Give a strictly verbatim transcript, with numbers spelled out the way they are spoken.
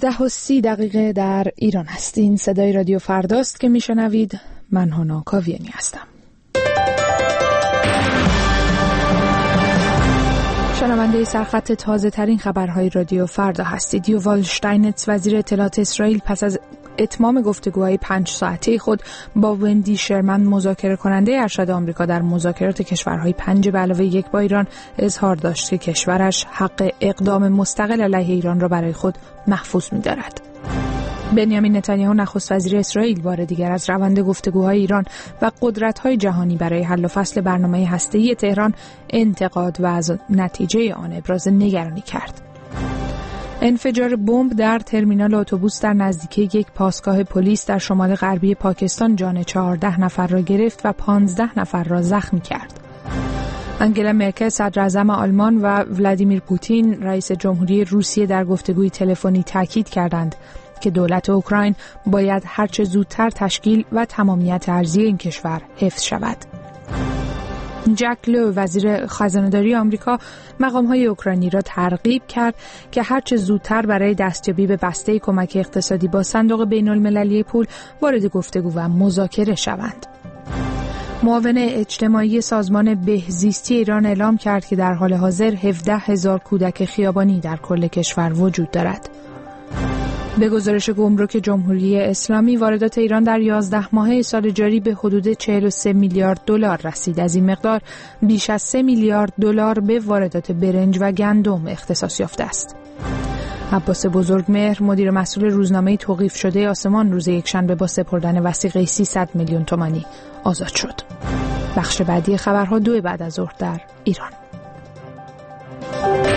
دوازده و سی دقیقه در ایران هستین. صدای رادیو فرداست که میشنوید. من هانا کاویانی هستم. شنونده سرخط تازه ترین خبرهای رادیو فردا هستید. یووال شتاینتس وزیر اطلاعات اسرائیل پس از اتمام گفتگوهای پنج ساعته خود با وندی شرمن مذاکره کننده ارشد آمریکا در مذاکرات کشورهای پنج به علاوه یک با ایران اظهار داشت که کشورش حق اقدام مستقل علیه ایران را برای خود محفوظ می‌دارد. بنیامین نتانیاهو نخست وزیر اسرائیل بار دیگر از روند گفتگوهای ایران و قدرت‌های جهانی برای حل و فصل برنامه هسته‌ای تهران انتقاد و از نتیجه آن ابراز نگرانی کرد. انفجار بمب در ترمینال اتوبوس در نزدیکی یک پاسگاه پلیس در شمال غربی پاکستان جان چهارده نفر را گرفت و پانزده نفر را زخمی کرد. انگلا مرکل صدر اعظم آلمان و ولادیمیر پوتین رئیس جمهوری روسیه در گفتگوی تلفنی تاکید کردند که دولت اوکراین باید هرچه زودتر تشکیل و تمامیت ارضی این کشور حفظ شود. جک لو وزیر خزانه‌داری آمریکا مقام‌های اوکراینی را ترغیب کرد که هرچه زودتر برای دستیابی به بسته کمک اقتصادی با صندوق بین‌المللی پول وارد گفتگو و مذاکره شوند. معاون اجتماعی سازمان بهزیستی ایران اعلام کرد که در حال حاضر هفده هزار کودک خیابانی در کل کشور وجود دارد. به گزارش گمرک جمهوری اسلامی واردات ایران در یازده ماهه سال جاری به حدود چهل و سه میلیارد دلار رسید. از این مقدار بیش از سه میلیارد دلار به واردات برنج و گندم اختصاص یافته است. عباس بزرگمهر مدیر مسئول روزنامه توقیف شده آسمان روز یکشنبه با سپردن وثیقه سیصد میلیون تومانی آزاد شد. بخش بعدی خبرها دو بعد از ظهر در ایران.